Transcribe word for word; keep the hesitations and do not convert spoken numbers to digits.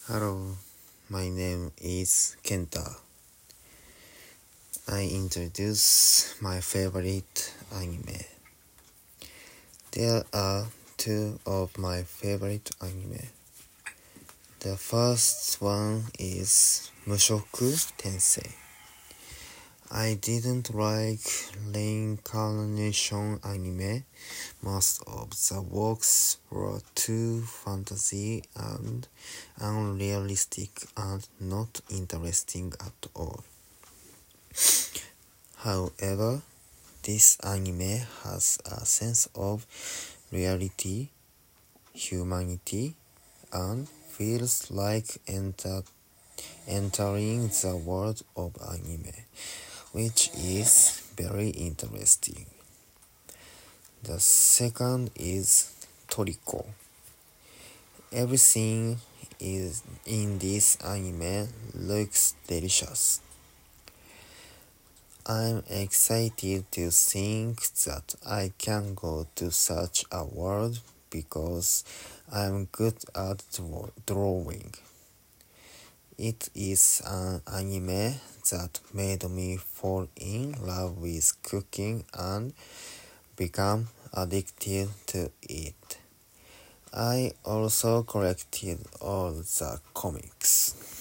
Hello, my name is Kenta. I introduce my favorite anime. There are two of my favorite anime. The first one is Mushoku Tensei. I didn't like reincarnation anime. Most of the works were too fantasy and unrealistic and not interesting at all. However, this anime has a sense of reality, humanity, and feels like enter entering the world of anime, which is very interesting. The second is Toriko. Everything is in this anime looks delicious. I'm excited to think that I can go to such a world because I'm good at draw- drawing. It is an anime that made me fall in love with cooking and become addicted to it. I also collected all the comics.